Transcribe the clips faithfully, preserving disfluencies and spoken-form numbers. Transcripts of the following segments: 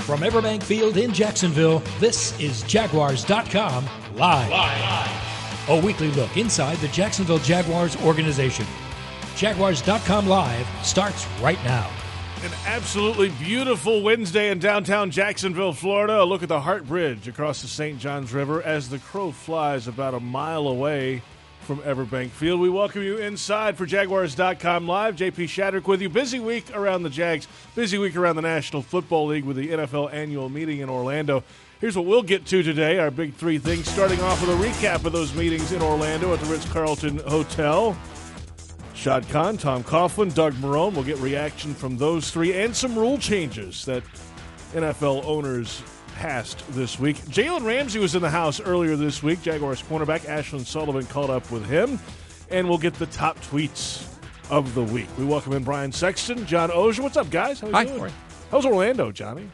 From Everbank Field in Jacksonville, this is Jaguars dot com Live. Live. A weekly look inside the Jacksonville Jaguars organization. Jaguars dot com Live starts right now. An absolutely beautiful Wednesday in downtown Jacksonville, Florida. A look at the Hart Bridge across the Saint Johns River as the crow flies about a mile away from Everbank Field. We welcome you inside for Jaguars dot com Live. J P Shadrick with you. Busy week around the Jags. Busy week around the National Football League with the N F L annual meeting in Orlando. Here's what we'll get to today, our big three things, starting off with a recap of those meetings in Orlando at the Ritz-Carlton Hotel. Shad Khan, Tom Coughlin, Doug Marrone. We'll get reaction from those three and some rule changes that N F L owners passed this week. Jalen Ramsey was in the house earlier this week. Jaguars cornerback Ashlyn Sullivan caught up with him. And we'll get the top tweets of the week. We welcome in Brian Sexton, John Oehser. What's up, guys? How Hi. doing? How's Orlando, Johnny?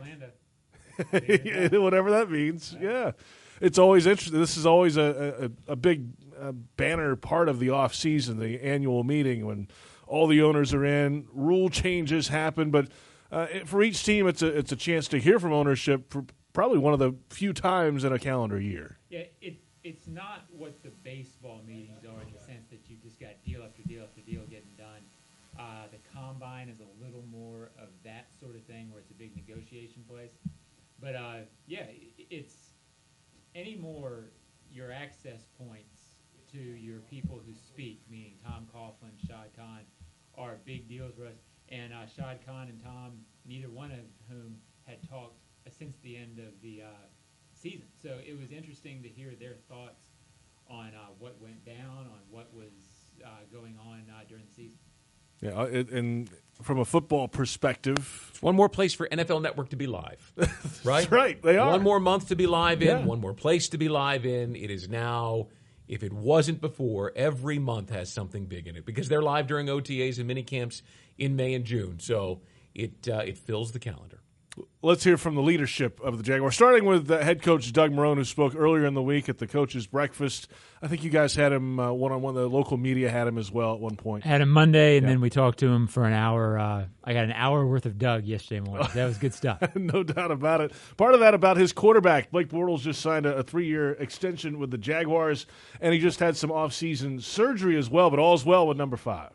Orlando. Whatever that means. Yeah. It's always interesting. This is always a, a, a big uh, banner part of the off season, the annual meeting when all the owners are in, rule changes happen, but uh, for each team it's a it's a chance to hear from ownership for probably one of the few times in a calendar year. Yeah, it it's not what the baseball meetings are in the sense that you just got deal after deal after deal getting done. Uh, the combine is a little more of that sort of thing where it's a big negotiation place. But uh, yeah, it's any more your access points to your people who speak, meaning Tom Coughlin, Shad Khan, are big deals for us. And uh, Shad Khan and Tom, neither one of whom had talked uh, since the end of the uh, season. So it was interesting to hear their thoughts on uh, what went down, on what was uh, going on uh, during the season. Yeah, it, and from a football perspective, it's one more place for N F L Network to be live, right? That's right, they are. One more month to be live in, Yeah. one more place to be live in. It is now, if it wasn't before, every month has something big in it because they're live during O T As and mini camps in May and June. So it uh, it fills the calendar. Let's hear from the leadership of the Jaguars, starting with uh, head coach Doug Marrone, who spoke earlier in the week at the coaches' breakfast. I think you guys had him uh, one-on-one. The local media had him as well at one point. Had him Monday, and Yeah. then we talked to him for an hour. Uh, I got an hour worth of Doug yesterday morning. That was good stuff. No doubt about it. Part of that about his quarterback. Blake Bortles just signed a, a three-year extension with the Jaguars, and he just had some off-season surgery as well, but all's well with number five.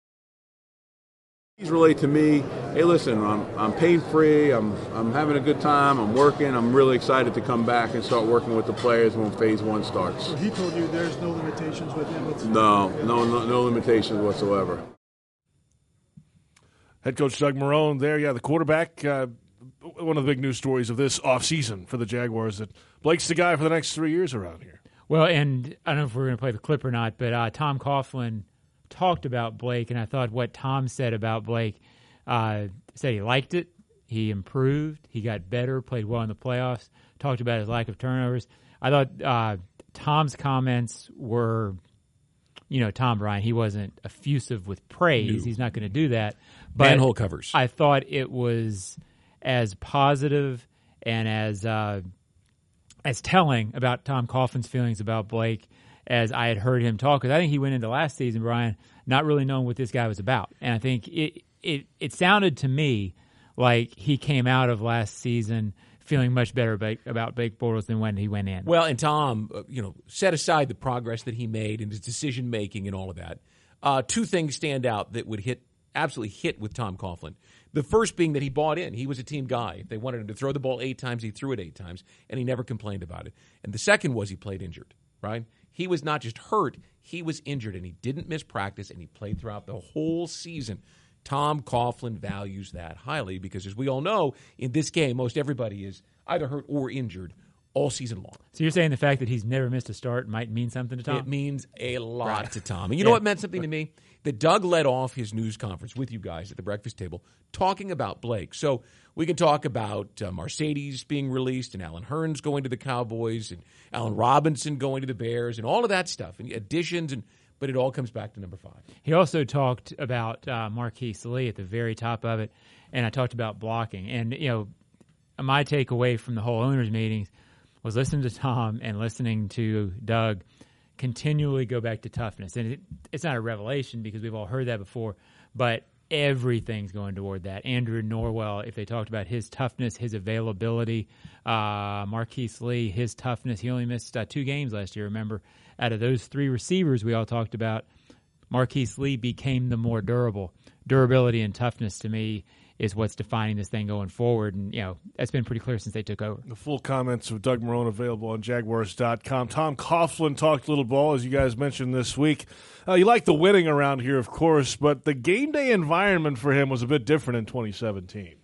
He's relayed to me, hey, listen, I'm I'm pain free. I'm I'm having a good time. I'm working. I'm really excited to come back and start working with the players when phase one starts. So he told you there's no limitations with him. It's- No, no, no, no limitations whatsoever. Head coach Doug Marrone there, yeah, the quarterback. Uh, one of the big news stories of this offseason for the Jaguars that Blake's the guy for the next three years around here. Well, and I don't know if we're going to play the clip or not, but uh, Tom Coughlin talked about Blake, and I thought what Tom said about Blake, uh, said he liked it, he improved, he got better, played well in the playoffs, talked about his lack of turnovers. I thought uh, Tom's comments were, you know, Tom Bryan, he wasn't effusive with praise. No. He's not going to do that. But Manhole covers. I thought it was as positive and as uh, as telling about Tom Coughlin's feelings about Blake as I had heard him talk, because I think he went into last season, Brian, not really knowing what this guy was about. And I think it it, it sounded to me like he came out of last season feeling much better about, about Blake Bortles than when he went in. Well, and Tom, uh, you know, set aside the progress that he made and his decision-making and all of that. Uh, two things stand out that would hit absolutely hit with Tom Coughlin. The first being that he bought in. He was a team guy. If they wanted him to throw the ball eight times, he threw it eight times, and he never complained about it. And the second was he played injured, right? He was not just hurt, he was injured, and he didn't miss practice, and he played throughout the whole season. Tom Coughlin values that highly because, as we all know, in this game, most everybody is either hurt or injured all season long. So you're saying the fact that he's never missed a start might mean something to Tom? It means a lot Right. to Tom. And you know Yeah. what meant something to me? That Doug led off his news conference with you guys at the breakfast table talking about Blake. So we can talk about uh, Mercedes being released and Alan Hearns going to the Cowboys and Allen Robinson going to the Bears and all of that stuff and additions, and but it all comes back to number five. He also talked about uh, Marquise Lee at the very top of it, and I talked about blocking. And, you know, my takeaway from the whole owners' meetings was listening to Tom and listening to Doug continually go back to toughness. And it, it's not a revelation because we've all heard that before, but everything's going toward that. Andrew Norwell, if they talked about his toughness, his availability, uh, Marquise Lee, his toughness, he only missed uh, two games last year, remember. Out of those three receivers we all talked about, Marquise Lee became the more durable. Durability and toughness, to me, is what's defining this thing going forward. And, you know, that's been pretty clear since they took over. The full comments of Doug Marrone available on Jaguars dot com. Tom Coughlin talked a little ball, as you guys mentioned this week. Uh, you like the winning around here, of course, but the game day environment for him was a bit different in twenty seventeen.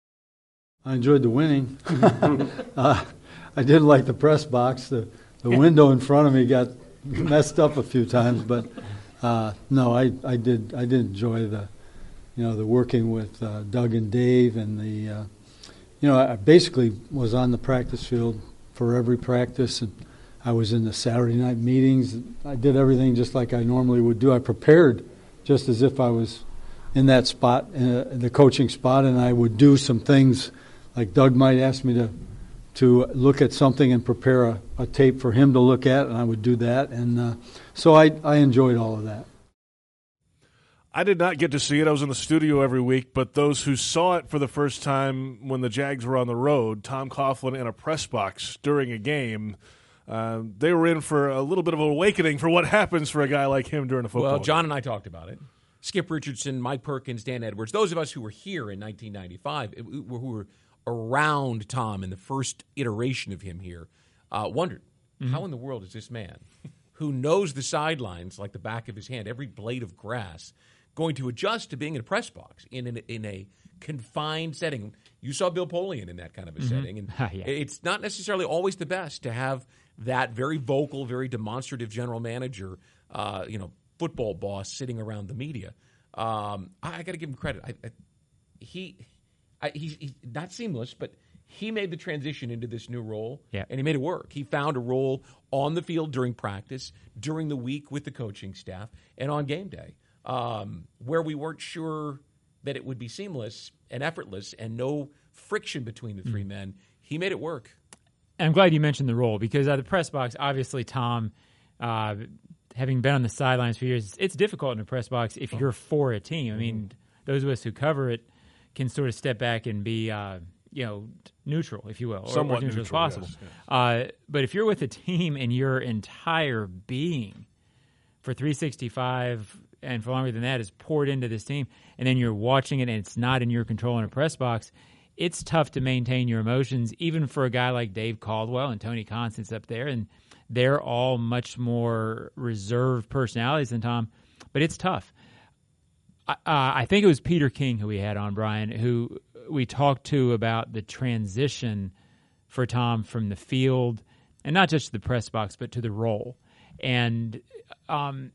I enjoyed the winning. uh, I didn't like the press box. The, the window in front of me got messed up a few times, but uh, no, I, I did I did enjoy the you know the working with uh, Doug and Dave, and the uh, you know I basically was on the practice field for every practice, and I was in the Saturday night meetings. I did everything just like I normally would do. I prepared just as if I was in that spot, uh, the coaching spot, and I would do some things like Doug might ask me to to look at something and prepare a, a tape for him to look at, and I would do that. And uh, so I, I enjoyed all of that. I did not get to see it. I was in the studio every week, but those who saw it for the first time when the Jags were on the road, Tom Coughlin in a press box during a game, uh, they were in for a little bit of an awakening for what happens for a guy like him during a football Well, John game. and I talked about it. Skip Richardson, Mike Perkins, Dan Edwards, those of us who were here in nineteen ninety-five, who were around Tom in the first iteration of him here, uh, wondered, mm-hmm. how in the world is this man, who knows the sidelines like the back of his hand, every blade of grass, going to adjust to being in a press box in an, in a confined setting? You saw Bill Polian in that kind of a mm-hmm. setting, and yeah. it's not necessarily always the best to have that very vocal, very demonstrative general manager, uh, you know, football boss sitting around the media. Um, I, I got to give him credit. I, I, he, I, he's, he's not seamless, but he made the transition into this new role, yeah. and he made it work. He found a role on the field during practice, during the week with the coaching staff, and on game day, um, where we weren't sure that it would be seamless and effortless and no friction between the three mm. men. He made it work. And I'm glad you mentioned the role, because uh, the press box, obviously, Tom, uh, having been on the sidelines for years, it's difficult in a press box if you're for a team. I mean, mm-hmm. those of us who cover it can sort of step back and be, uh, you know, neutral, if you will, or, Somewhat or neutral, neutral as possible. Yes, yes. Uh, but if you're with a team and your entire being for three sixty-five and for longer than that is poured into this team, and then you're watching it and it's not in your control in a press box, it's tough to maintain your emotions, even for a guy like Dave Caldwell and Tony Constance up there, and they're all much more reserved personalities than Tom, but it's tough. I, uh, I think it was Peter King who we had on, Brian, who we talked to about the transition for Tom from the field, and not just to the press box, but to the role. And um,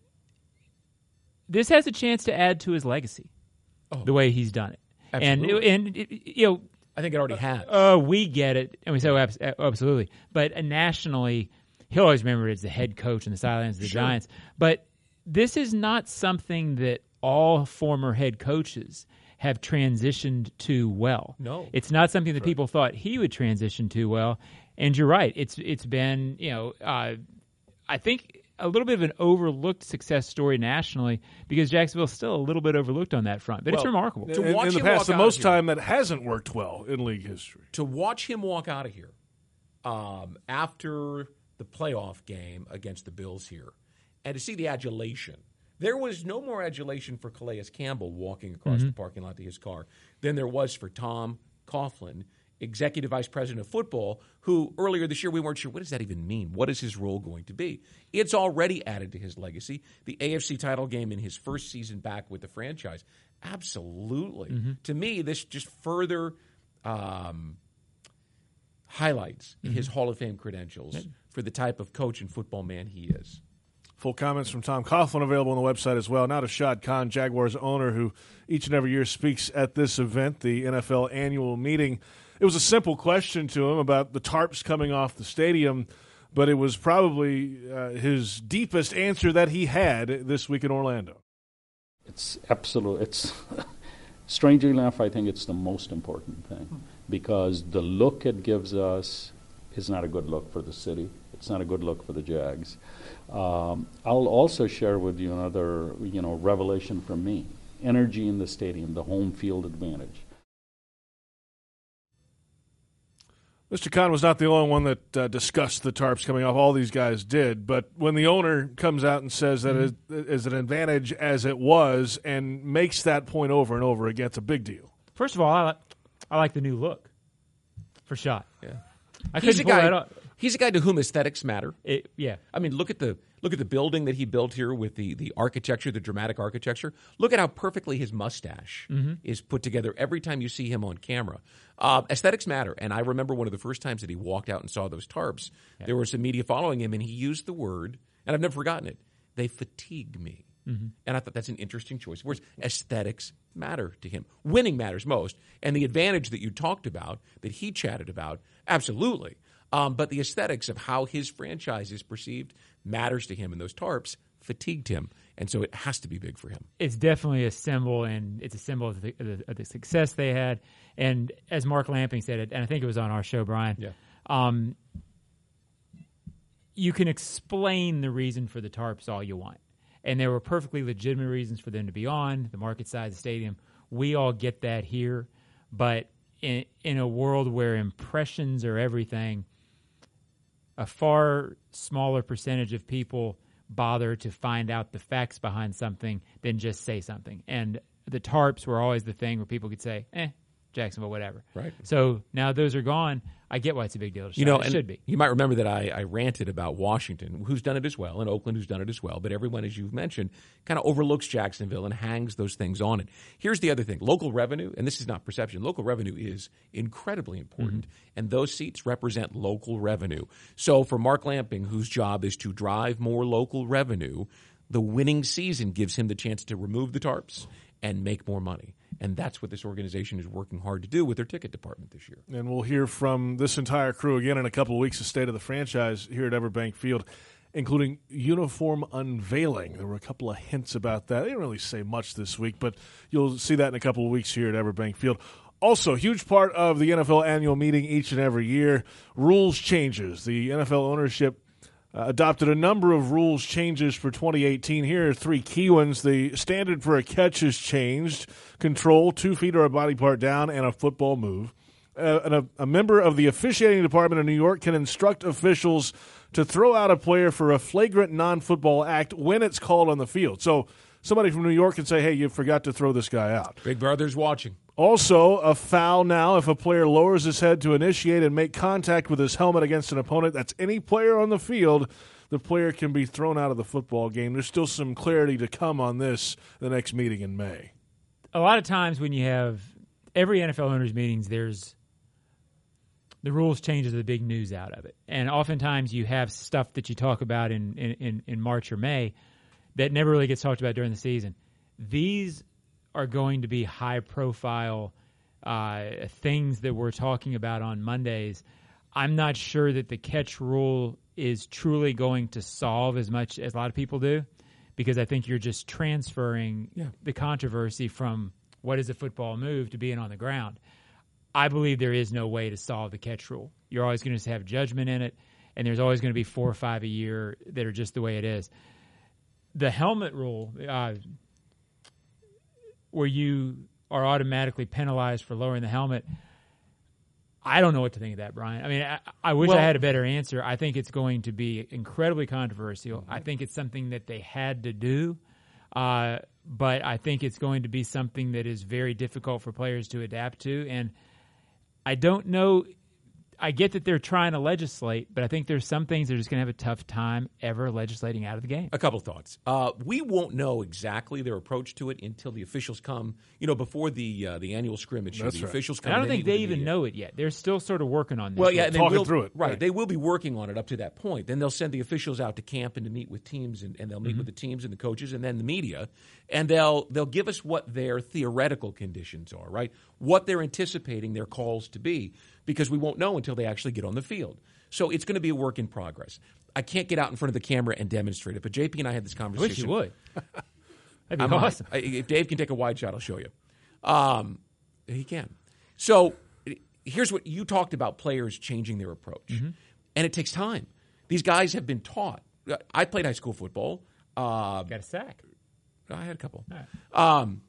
this has a chance to add to his legacy, oh, the way he's done it. Absolutely. And, and it, you know, I think it already has. Uh, we get it, and we say, oh, absolutely. But uh, nationally, he'll always remember it as the head coach and the sidelines of the sure. Giants. But this is not something that all former head coaches have transitioned to well. No. It's not something that right. people thought he would transition to well. And you're right. It's It's been, you know, uh, I think a little bit of an overlooked success story nationally, because Jacksonville's still a little bit overlooked on that front. But well, it's remarkable. To in, watch in the him past, walk the out most of here, time that hasn't worked well in league history. To watch him walk out of here um, after the playoff game against the Bills here, and to see the adulation. There was no more adulation for Calais Campbell walking across mm-hmm. the parking lot to his car than there was for Tom Coughlin, Executive Vice President of Football, who earlier this year we weren't sure, what does that even mean? What is his role going to be? It's already added to his legacy. The A F C title game in his first season back with the franchise. Absolutely. Mm-hmm. To me, this just further um, highlights mm-hmm. his Hall of Fame credentials yeah. for the type of coach and football man he is. Full comments from Tom Coughlin available on the website as well. Now to Shad Khan, Jaguars owner, who each and every year speaks at this event, the N F L annual meeting. It was a simple question to him about the tarps coming off the stadium, but it was probably uh, his deepest answer that he had this week in Orlando. It's absolute. It's strangely enough, I think it's the most important thing, because the look it gives us is not a good look for the city. It's not a good look for the Jags. Um, I'll also share with you another, you know, revelation from me. energy in the stadium, the home field advantage. Mister Khan was not the only one that uh, discussed the tarps coming off. All these guys did. But when the owner comes out and says that mm-hmm. it is an advantage as it was and makes that point over and over again, it's a big deal. First of all, I like, I like the new look for Schott. Yeah. I he's a pull guy. that off. He's a guy to whom aesthetics matter. It, yeah. I mean, look at the look at the building that he built here with the, the architecture, the dramatic architecture. Look at how perfectly his mustache mm-hmm. is put together every time you see him on camera. Uh, aesthetics matter. And I remember one of the first times that he walked out and saw those tarps, yeah. there was some media following him, and he used the word, and I've never forgotten it, they fatigue me. Mm-hmm. And I thought that's an interesting choice. Whereas aesthetics matter to him. Winning matters most. And the advantage that you talked about, that he chatted about, absolutely. Um, but the aesthetics of how his franchise is perceived matters to him, and those tarps fatigued him. And so it has to be big for him. It's definitely a symbol, and it's a symbol of the, of the, of the success they had. And as Mark Lamping said, and I think it was on our show, Brian, yeah. um, you can explain the reason for the tarps all you want. And there were perfectly legitimate reasons for them to be on, the market size of the stadium. We all get that here. But in, in a world where impressions are everything, a far smaller percentage of people bother to find out the facts behind something than just say something. And the tarps were always the thing where people could say, eh, Jacksonville, whatever. Right. So now those are gone. I get why it's a big deal to you know, it and should be. You might remember that I, I ranted about Washington, who's done it as well, and Oakland, who's done it as well. But everyone, as you've mentioned, kind of overlooks Jacksonville and hangs those things on it. Here's the other thing. Local revenue, and this is not perception, local revenue is incredibly important, mm-hmm. and those seats represent local revenue. So for Mark Lamping, whose job is to drive more local revenue, the winning season gives him the chance to remove the tarps and make more money. And that's what this organization is working hard to do with their ticket department this year. And we'll hear from this entire crew again in a couple of weeks, the state of the franchise here at Everbank Field, including uniform unveiling. There were a couple of hints about that. They didn't really say much this week, but you'll see that in a couple of weeks here at Everbank Field. Also, huge part of the N F L annual meeting each and every year, rules changes. The N F L ownership Uh, adopted a number of rules changes for twenty eighteen. Here are three key ones. The standard for a catch has changed. Control, two feet or a body part down, and a football move. Uh, and a, a member of the officiating department of New York can instruct officials to throw out a player for a flagrant non-football act when it's called on the field. So somebody from New York can say, hey, you forgot to throw this guy out. Big Brother's watching. Also, a foul now if a player lowers his head to initiate and make contact with his helmet against an opponent. That's any player on the field. The player can be thrown out of the football game. There's still some clarity to come on this the next meeting in May. A lot of times when you have every N F L owners meetings, there's the rules changes the big news out of it. And oftentimes you have stuff that you talk about in, in, in March or May that never really gets talked about during the season. These are going to be high-profile uh, things that we're talking about on Mondays. I'm not sure that the catch rule is truly going to solve as much as a lot of people do, because I think you're just transferring yeah. the controversy from what is a football move to being on the ground. I believe there is no way to solve the catch rule. You're always going to have judgment in it, and there's always going to be four or five a year that are just the way it is. The helmet rule, uh, where you are automatically penalized for lowering the helmet, I don't know what to think of that, Brian. I mean, I, I wish well, I had a better answer. I think it's going to be incredibly controversial. I think it's something that they had to do, uh, but I think it's going to be something that is very difficult for players to adapt to. And I don't know. I get that they're trying to legislate, but I think there's some things they're just going to have a tough time ever legislating out of the game. A couple thoughts. Uh, we won't know exactly their approach to it until the officials come, you know, before the uh, the annual scrimmage. That's the right. officials come. And I don't and think they, they meet even the know it yet. They're still sort of working on this. Well, yeah, and they talking will, through it. Right, right. They will be working on it up to that point. Then they'll send the officials out to camp and to meet with teams, and, and they'll meet Mm-hmm. with the teams and the coaches, and then the media, and they'll they'll give us what their theoretical conditions are, right? What they're anticipating their calls to be, because we won't know until they actually get on the field. So it's going to be a work in progress. I can't get out in front of the camera and demonstrate it, but J P and I had this I conversation. wish you would. That'd be I'm awesome. not. If Dave can take a wide shot, I'll show you. Um, he can. So here's what you talked about: players changing their approach, Mm-hmm. and it takes time. These guys have been taught. I played high school football. Uh, Got a sack. I had a couple. Right. Um,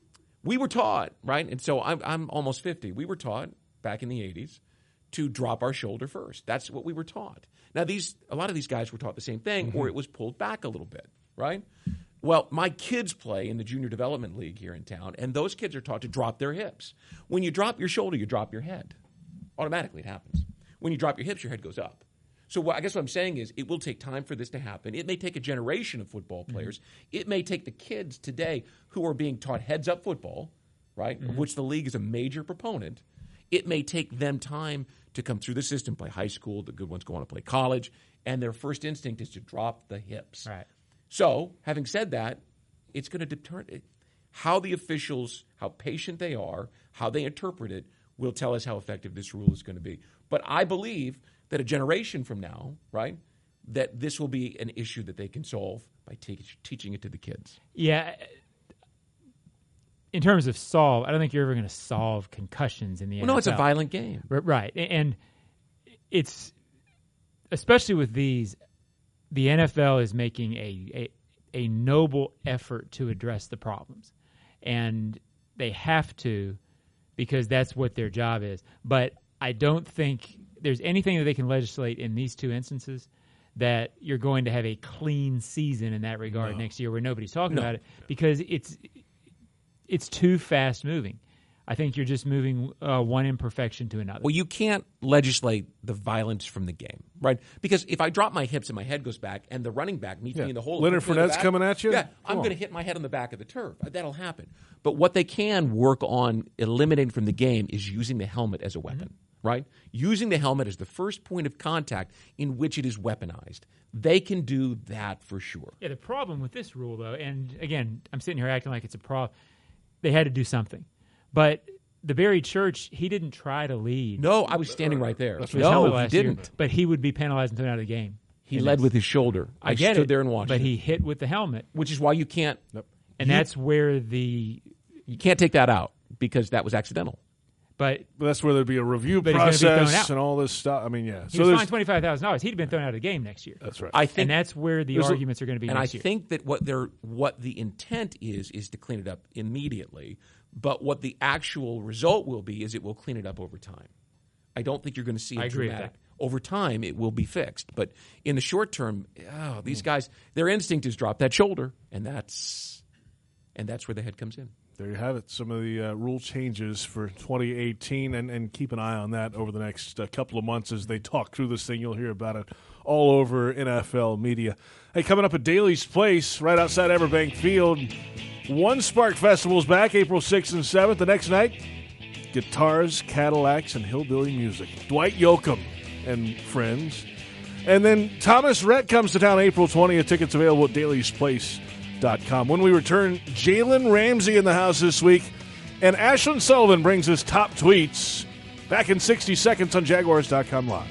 We were taught, right? And so I'm, I'm almost fifty. We were taught back in the eighties to drop our shoulder first. That's what we were taught. Now, these a lot of these guys were taught the same thing, mm-hmm. or it was pulled back a little bit, right? Well, my kids play in the junior development league here in town, and those kids are taught to drop their hips. When you drop your shoulder, you drop your head. Automatically, it happens. When you drop your hips, your head goes up. So what, I guess what I'm saying is it will take time for this to happen. It may take a generation of football players. Mm-hmm. It may take the kids today who are being taught heads-up football, right, mm-hmm. of which the league is a major proponent. It may take them time to come through the system, play high school, the good ones go on to play college, and their first instinct is to drop the hips. Right. So, having said that, it's going to determine how the officials, how patient they are, how they interpret it, will tell us how effective this rule is going to be. But I believe that a generation from now, right, that this will be an issue that they can solve by te- teaching it to the kids. Yeah. In terms of solve, I don't think you're ever going to solve concussions in the well, N F L. No, it's a violent game. R- right. And it's, especially with these, the N F L is making a, a a noble effort to address the problems. And they have to, because that's what their job is. But I don't think there's anything that they can legislate in these two instances that you're going to have a clean season in that regard no. next year where nobody's talking no. about it, because it's it's too fast moving. I think you're just moving uh, one imperfection to another. Well, you can't legislate the violence from the game, right? Because if I drop my hips and my head goes back and the running back meets yeah. me in the hole. Leonard Fournette's back, coming at you? Yeah, Come I'm on. going to hit my head on the back of the turf. That'll happen. But what they can work on eliminating from the game is using the helmet as a weapon, mm-hmm. right? Using the helmet as the first point of contact in which it is weaponized. They can do that for sure. Yeah, the problem with this rule, though, and again, I'm sitting here acting like it's a problem. They had to do something. But the Barry Church, he didn't try to lead. No, I was standing right there. That's no, he he didn't. Year, but he would be penalized and thrown out of the game. He led with his shoulder. I, I get stood it, there and watched but it. he hit with the helmet. Which is why you can't. Yep. And you, that's where the... You can't take that out because that was accidental. But, but that's where there'd be a review but process and all this stuff. I mean, yeah. He so was fined twenty-five thousand dollars. He'd have been thrown out of the game next year. That's right. I think, and that's where the arguments a, are going to be and next I year. think that what they're what the intent is is to clean it up immediately. But what the actual result will be is it will clean it up over time. I don't think you're going to see a I agree dramatic. with that. Over time, it will be fixed. But in the short term, oh, these mm. guys, their instinct is drop that shoulder, and that's and that's where the head comes in. There you have it. Some of the uh, rule changes for twenty eighteen, and, and keep an eye on that over the next uh, couple of months as they talk through this thing. You'll hear about it all over N F L media. Hey, coming up at Daly's Place, right outside Everbank Field, One Spark Festival's back, April sixth and seventh. The next night, guitars, Cadillacs, and hillbilly music. Dwight Yoakam and friends. And then Thomas Rhett comes to town April twentieth. Tickets available at Daly's Place. Dot com. When we return, Jalen Ramsey in the house this week, and Ashlyn Sullivan brings us top tweets. Back in sixty seconds on Jaguars dot com Live.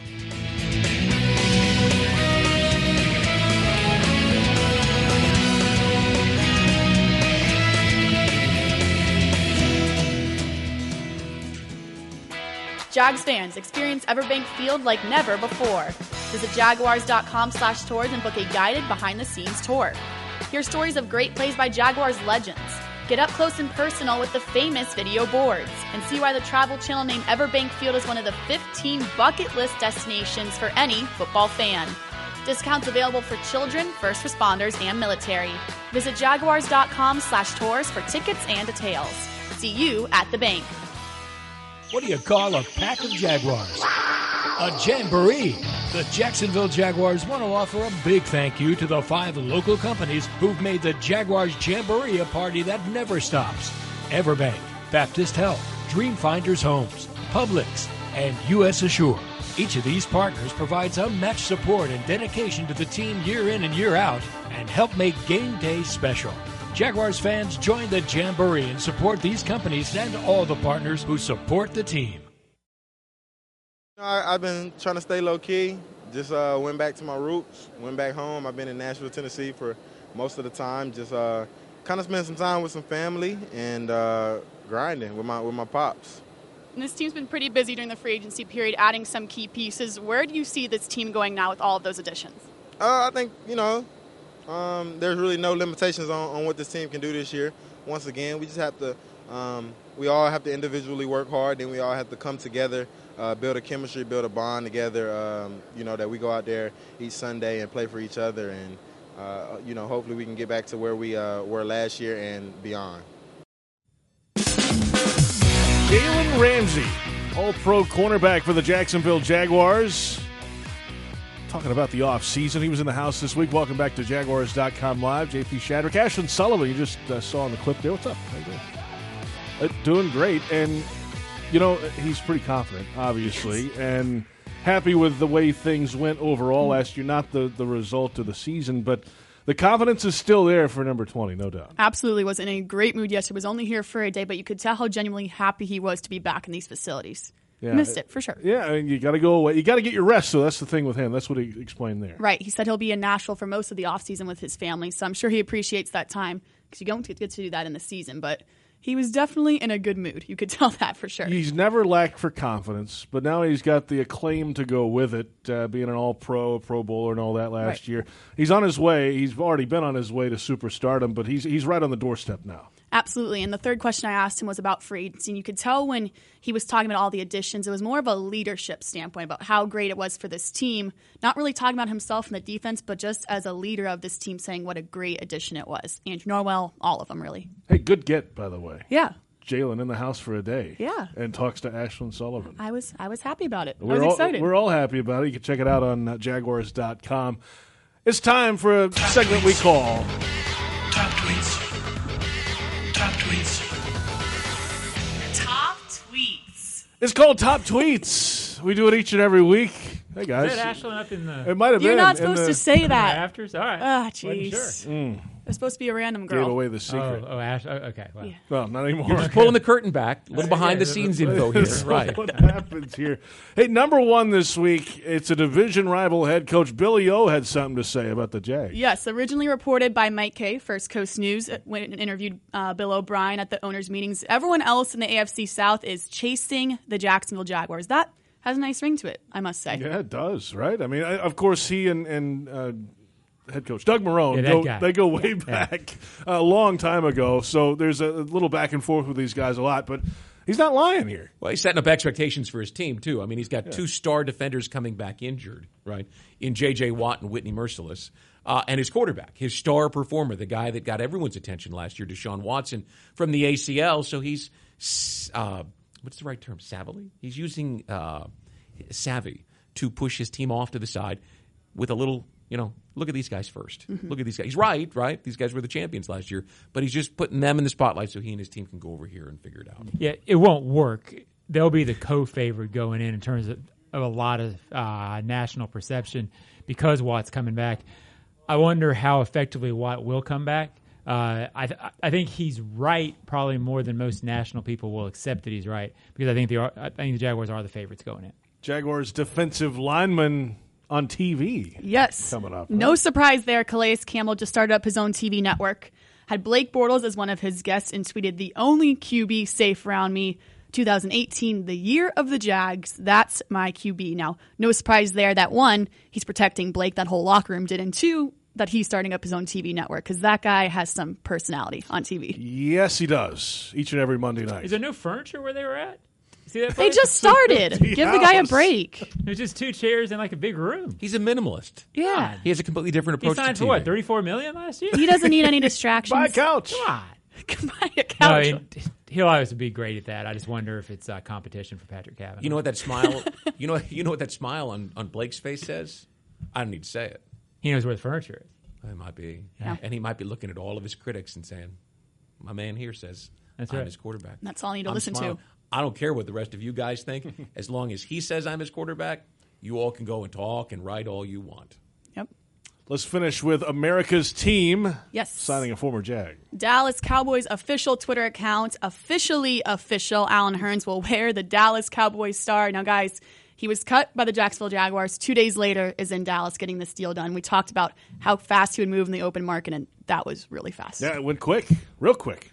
Jags fans, experience Everbank Field like never before. Visit Jaguars dot com slash tours and book a guided behind-the-scenes tour. Hear stories of great plays by Jaguars legends. Get up close and personal with the famous video boards. And see why the Travel Channel named Everbank Field as one of the fifteen bucket list destinations for any football fan. Discounts available for children, first responders, and military. Visit Jaguars dot com slash tours for tickets and details. See you at the bank. What do you call a pack of Jaguars? A jamboree. The Jacksonville Jaguars want to offer a big thank you to the five local companies who've made the Jaguars Jamboree a party that never stops. Everbank, Baptist Health, Dreamfinders Homes, Publix, and U S Assure. Each of these partners provides unmatched support and dedication to the team year in and year out and help make game day special. Jaguars fans, join the Jamboree and support these companies and all the partners who support the team. I, I've been trying to stay low-key. Just uh, went back to my roots, went back home. I've been in Nashville, Tennessee for most of the time. Just uh, kind of spent some time with some family and uh, grinding with my with my pops. And this team's been pretty busy during the free agency period, adding some key pieces. Where do you see this team going now with all of those additions? Uh, I think, you know, um, there's really no limitations on, on what this team can do this year. Once again, we just have to Um, we all have to individually work hard, then we all have to come together, uh, build a chemistry, build a bond together, um, you know, that we go out there each Sunday and play for each other. And, uh, you know, hopefully we can get back to where we uh, were last year and beyond. Jalen Ramsey, all-pro cornerback for the Jacksonville Jaguars. Talking about the offseason. He was in the house this week. Welcome back to Jaguars dot com Live. J P Shadrick. Ashlyn Sullivan, you just uh, saw in the clip there. What's up? How you doing? Uh, doing great. And, you know, he's pretty confident, obviously, yes. and happy with the way things went overall last year. Not the, the result of the season, but the confidence is still there for number twenty, no doubt. Absolutely. Was in a great mood yesterday. Was only here for a day, but you could tell how genuinely happy he was to be back in these facilities. Yeah. Missed it, for sure. Yeah, I mean, you got to go away. You got to get your rest, so that's the thing with him. That's what he explained there. Right. He said he'll be in Nashville for most of the offseason with his family, so I'm sure he appreciates that time because you don't get to do that in the season, but he was definitely in a good mood. You could tell that for sure. He's never lacked for confidence, but now he's got the acclaim to go with it, uh, being an all-pro, Pro Bowler and all that last right. year. He's on his way. He's already been on his way to superstardom, but he's he's right on the doorstep now. Absolutely. And the third question I asked him was about free agency. And you could tell when he was talking about all the additions, it was more of a leadership standpoint about how great it was for this team. Not really talking about himself and the defense, but just as a leader of this team saying what a great addition it was. Andrew Norwell, all of them, really. Hey, good get, by the way. Yeah. Jalen in the house for a day. Yeah. And talks to Ashlyn Sullivan. I was I was happy about it. We're I was all, excited. We're all happy about it. You can check it out on uh, Jaguars dot com. It's time for a Top segment tweets. we call Top Tweets. Top Tweets. Top Tweets. It's called Top Tweets. We do it each and every week. Hey, guys. Is that Ashlyn up in the... It might have You're been. You're not supposed the, to say that. Afters? All right. Ah, jeez. Sure. Mm. It was supposed to be a random girl. Gave away the secret. Oh, oh Ash. Oh, okay. Well. Yeah. well, not anymore. You're just pulling the curtain back. A little behind-the-scenes info here. Right. What happens here? Hey, number one this week, it's a division rival head coach. Billy O had something to say about the Jags. Yes, originally reported by Mike Kay, First Coast News, when it interviewed uh, Bill O'Brien at the owners' meetings. Everyone else in the A F C South is chasing the Jacksonville Jaguars. That has a nice ring to it, I must say. Yeah, it does, right? I mean, I, of course, he and, and uh, head coach Doug Marrone, yeah, go, guy. they go way yeah. back yeah. a long time ago. So there's a little back and forth with these guys a lot, but he's not lying here. Well, he's setting up expectations for his team, too. I mean, he's got yeah. two star defenders coming back injured, right, in J J. Watt and Whitney Merciless. Uh, and his quarterback, his star performer, the guy that got everyone's attention last year, Deshaun Watson, from the A C L. So he's, uh, what's the right term, savvily? He's using uh, savvy to push his team off to the side with a little, you know, look at these guys first. Mm-hmm. Look at these guys. He's right, right? These guys were the champions last year, but he's just putting them in the spotlight so he and his team can go over here and figure it out. Yeah, it won't work. They'll be the co-favorite going in in terms of, of a lot of uh, national perception because Watt's coming back. I wonder how effectively Watt will come back. Uh, I th- I think he's right, probably more than most national people will accept that he's right because I think the I think the Jaguars are the favorites going in. Jaguars defensive lineman on T V. Yes. Coming up. Right? No surprise there. Calais Campbell just started up his own T V network. Had Blake Bortles as one of his guests and tweeted, "The only Q B safe around me. twenty eighteen, the year of the Jags. That's my Q B." Now, no surprise there that one, he's protecting Blake. That whole locker room did. And two, that he's starting up his own T V network because that guy has some personality on T V. Yes, he does. Each and every Monday night. Is there no furniture where they were at? See that they just started. Give the guy a break. There's just two chairs in like a big room. He's a minimalist. Yeah. He has a completely different approach he signed to T V. for what, thirty-four million dollars last year? He doesn't need any distractions. Buy a couch. Come on. Buy a couch. No, it, he'll always be great at that. I just wonder if it's uh, competition for Patrick Cavanaugh. You know what that smile? you know, you know what that smile on, on Blake's face says? I don't need to say it. He knows where the furniture is. It might be, yeah. and he might be looking at all of his critics and saying, "My man here says That's I'm right. his quarterback." That's all you need to I'm listen smiling. to. I don't care what the rest of you guys think. As long as he says I'm his quarterback, you all can go and talk and write all you want. Yep. Let's finish with America's team. Yes. Signing a former Jag. Dallas Cowboys official Twitter account, officially official. Alan Hearns will wear the Dallas Cowboys star. Now, guys, he was cut by the Jacksonville Jaguars. Two days later is in Dallas getting this deal done. We talked about how fast he would move in the open market, and that was really fast. Yeah, it went quick. Real quick.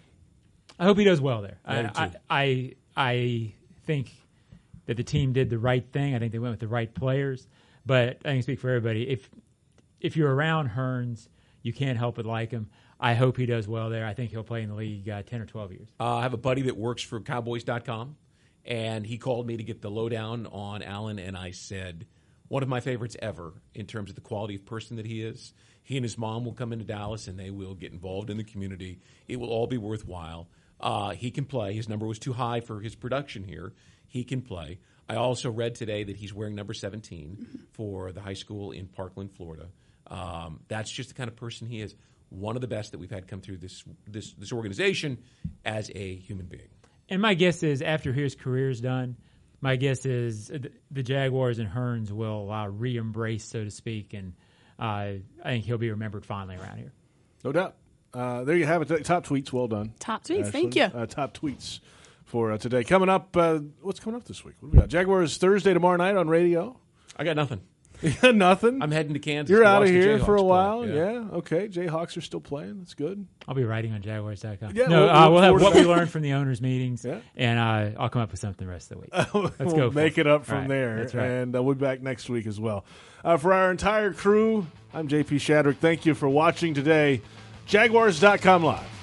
I hope he does well there. I, I, I, I think that the team did the right thing. I think they went with the right players. But I can speak for everybody. If if you're around Hearns, you can't help but like him. I hope he does well there. I think he'll play in the league uh, ten or twelve years. Uh, I have a buddy that works for Cowboys dot com, and he called me to get the lowdown on Allen, and I said, one of my favorites ever in terms of the quality of person that he is. He and his mom will come into Dallas, and they will get involved in the community. It will all be worthwhile. Uh, he can play. His number was too high for his production here. He can play. I also read today that he's wearing number seventeen for the high school in Parkland, Florida. Um, that's just the kind of person he is. One of the best that we've had come through this this this organization as a human being. And my guess is after his career's done, my guess is the Jaguars and Hearns will uh, re-embrace, so to speak, and uh, I think he'll be remembered fondly around here. No doubt. Uh, there you have it. Top tweets. Well done. Top tweets. Ashley. Thank you. Uh, top tweets for uh, today. Coming up, uh, what's coming up this week? What do we got? Jaguars Thursday tomorrow night on radio. I got nothing. Nothing. I'm heading to Kansas. You're to out watch of the here Jayhawks for a play. while. Yeah. yeah. Okay. Jayhawks are still playing. That's good. I'll be writing on Jaguars dot com. Yeah, no, we'll- uh, we'll we'll have forward what it. we learned from the owners' meetings, Yeah. and uh, I'll come up with something the rest of the week. Let's we'll go. for make it up from Right. there. That's right. And uh, we'll be back next week as well. Uh, for our entire crew, I'm J P Shadrick. Thank you for watching today. Jaguars dot com Live.